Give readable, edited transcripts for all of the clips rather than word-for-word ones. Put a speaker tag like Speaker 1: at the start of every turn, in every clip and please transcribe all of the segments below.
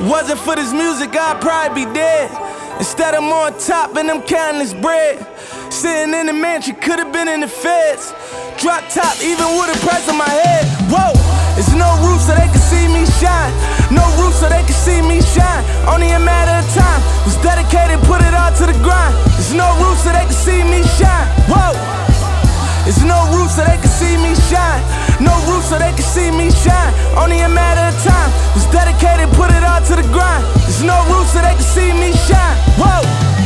Speaker 1: Wasn't for this music, I'd probably be dead. Instead, I'm on top and I'm counting this bread. Sitting in the mansion, could've been in the feds. Drop top, even with a price on my head. Whoa, there's no roof so they can see me shine. No roof so they can see me shine. Only a matter of time. Was dedicated, put it all to the grind. There's no roof so they can see me shine. Whoa, there's no roof so they can see me shine. No roof so they can see me shine. Only a matter of time. Was dedicated, put it all to the grind. There's no roof so they can see me shine. Whoa,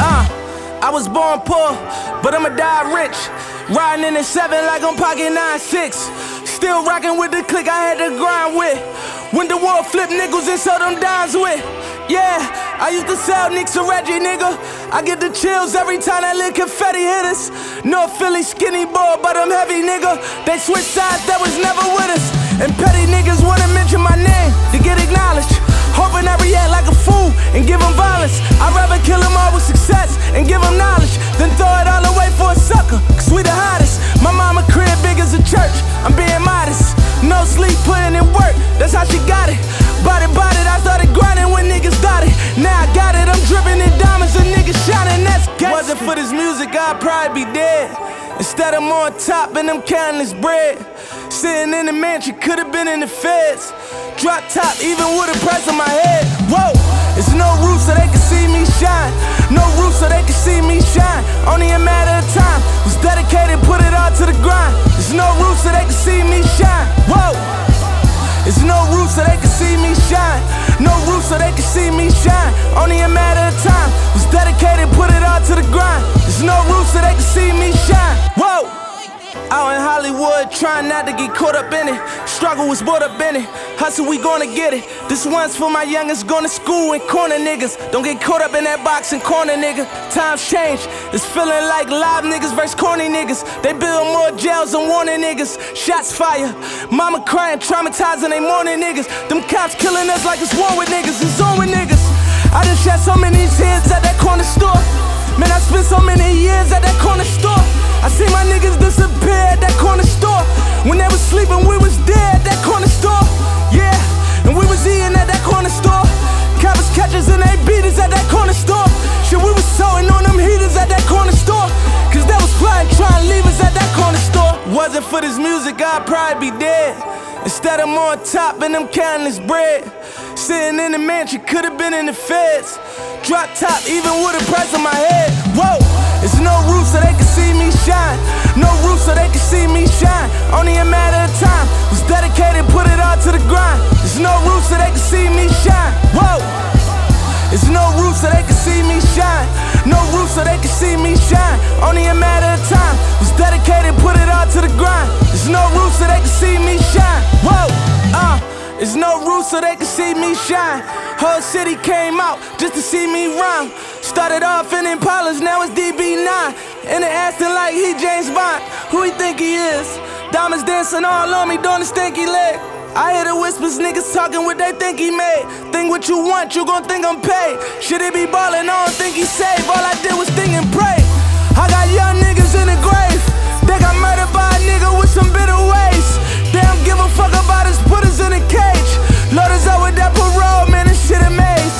Speaker 1: I was born poor, but I'ma die rich. Riding in the 7 like I'm pocket 9-6. Still rocking with the clique I had to grind with. When the world flip nickels and sell them dimes with. Yeah, I used to sell Nicks to Reggie, nigga. I get the chills every time that little confetti hit us. North Philly skinny boy, but I'm heavy, nigga. They switch sides, that was never with us. And petty niggas wanna mention my name to get acknowledged. Hoping I react like a fool and give them violence. I'd rather kill them all with success and give them knowledge than throw it all away for a sucker, cause we the hottest. My mama crib big as a church, I'm being modest. No sleep, putting in work, that's how she got it. Bought it, I started grinding when niggas got it. Now I got it, I'm dripping in diamonds and niggas shining, that's gangsta. Wasn't for this music, I'd probably be dead. Instead, I'm on top and I'm counting this bread. Sitting in the mansion, could've been in the feds. Drop top, even with a price on my head. Whoa, there's no roof so they can see me shine. No roof so they can see me shine. Only a matter of time. Was dedicated, put it all to the grind. There's no roof so they can see me shine. Whoa, there's no roof so they can see me shine. No roof so they can see me shine. Only a matter of time. Was dedicated, put it all to the grind. There's no roof so they can see me shine. Whoa, out in Hollywood, trying not to get caught up in it. Struggle was brought up in it. Hustle, we gonna get it. This one's for my youngest going to school and corner niggas. Don't get caught up in that box and corner, nigga. Times change. It's feeling like live niggas versus corny niggas. They build more jails than warning niggas. Shots fire. Mama crying, traumatizing they morning niggas. Them cops killing us like it's war with niggas. It's on with niggas. I done shed so many tears at that corner store. Man, I spent so many years at that corner store. I see my niggas disappear at that corner store. When they was sleeping, we was dead at that corner store. Yeah, and we was eating at that corner store. Coppers, catchers, and they beat us at that corner store. Shit, we was sewing on them heaters at that corner store. Cause they was plotting, trying to leave us at that corner store. Wasn't for this music, I'd probably be dead. Instead, I'm on top and I'm counting this bread. Sitting in the mansion, could've been in the feds. Drop top, even with a price on my head. Whoa, there's no roof so they can see me shine. No roof so they can see me shine. Only a matter of time. Was dedicated, put it all to the grind. There's no roof so they can see me shine. Whoa, there's no roof so they can see me shine. No roof so they can see me shine. Only a matter of time. Was dedicated, put it all to the grind. There's no roof so they can see me shine. Whoa, there's no roof so they can see me shine. Whole city came out just to see me rhyme. Started off in Impalas, now it's DB9. And they acting like he James Bond. Who he think he is? Diamonds dancing all on me, doing the stinky leg. I hear the whispers, niggas talking what they think he made. Think what you want, you gon' think I'm paid. Should he be ballin', I don't think he saved. All I did was think and pray. I got young niggas in the grave. They got murdered by a nigga with some bitter ways. They don't give a fuck about us, put us in a cage. Load us up with that parole, man, this shit amazing.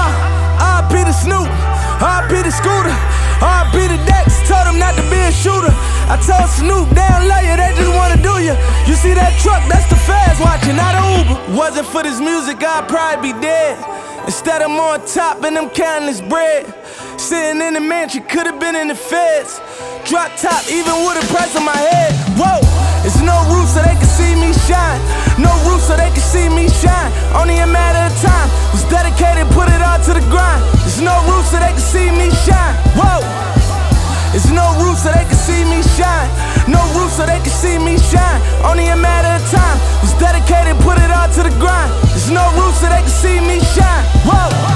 Speaker 1: R.I.P. the Snoop, R.I.P. the Scooter, R.I.P. the Dex, told him not to be a shooter. I told Snoop, they don't love you, they just wanna do you. You see that truck, that's the feds watching, not an Uber. Wasn't for this music, I'd probably be dead. Instead, I'm on top and I'm counting this bread. Sitting in the mansion, could've been in the feds. Drop top, even with a price on my head. Whoa, there's no roof so they can see me shine. No roof so they can see me shine. Only a matter of time. Was dedicated, put it all to the grind. There's no roof so they can see me shine. Whoa, there's no roof so they can see me shine. No roof so they can see me shine. Only a matter of time. Was dedicated, put it all to the grind. There's no roof so they can see me shine. Whoa.